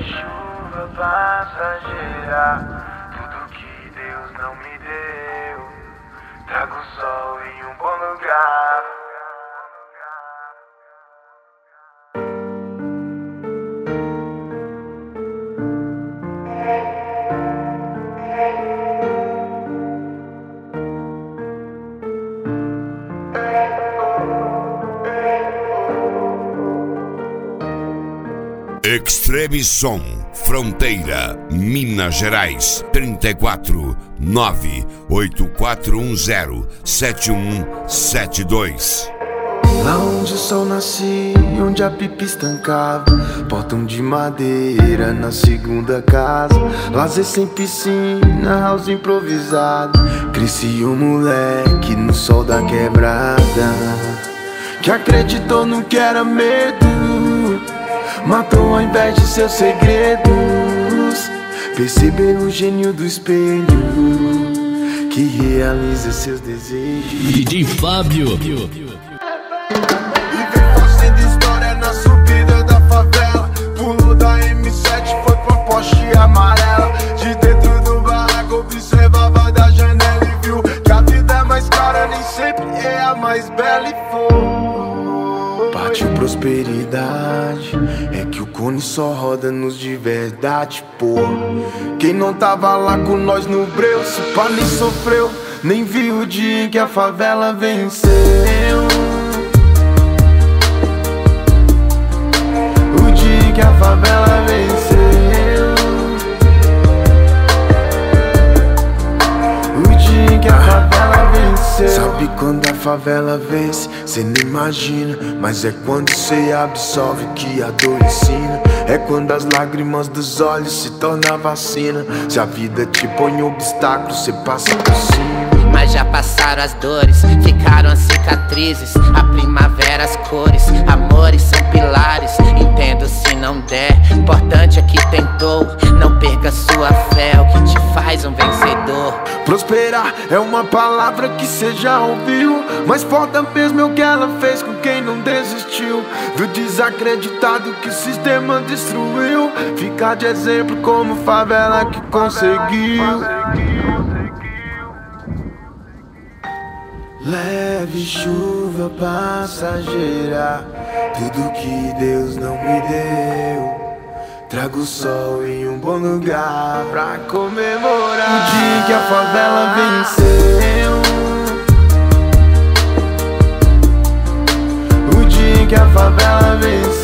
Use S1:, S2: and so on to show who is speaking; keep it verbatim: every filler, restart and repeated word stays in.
S1: chuva passageira, tudo que Deus não me deu, trago o sol em um bom lugar.
S2: Extreme Som, Fronteira, Minas Gerais, trinta e quatro, nove oito quatro um zero, sete um sete dois.
S1: Lá onde o sol nascia, onde a pipa estancava, portão de madeira na segunda casa, lazer sem piscina, house improvisado. Cresci um moleque no sol da quebrada, que acreditou no que era medo, matou ao invés de seus segredos. Perceber o gênio do espelho que realiza seus desejos.
S3: D J Fábio.
S1: E vem fazendo história na subida da favela. Pulou da M sete, foi pra Porsche amarela. De dentro do barraco observava da janela e viu que a vida é mais cara, nem sempre é a mais bela. E foi partiu prosperidade, é que o cone só roda nos de verdade, pô. Quem não tava lá com nós no breu, se pá nem sofreu, nem viu o dia em que a favela venceu. O dia em que a favela venceu. O dia em que a favela venceu. Sabe quando a favela vence? Cê nem imagina, mas é quando cê absolve que a dor ensina. É quando as lágrimas dos olhos se tornam vacina. Se a vida te põe em obstáculo, cê passa por cima.
S4: Mas já passaram as dores, ficaram as cicatrizes, a primavera, as cores, amores são pilares. Entendo se não der, importante é que tentou. Não perca sua fé, é o que te faz um vencedor.
S1: Prosperar é uma palavra que cê já ouviu, mas foda mesmo é o que ela fez com quem não desistiu. Viu desacreditado que o sistema destruiu, ficar de exemplo como favela que conseguiu. Leve chuva passageira, tudo que Deus não me deu, trago o sol em um bom lugar pra comemorar o dia que a favela venceu. O dia que a favela venceu.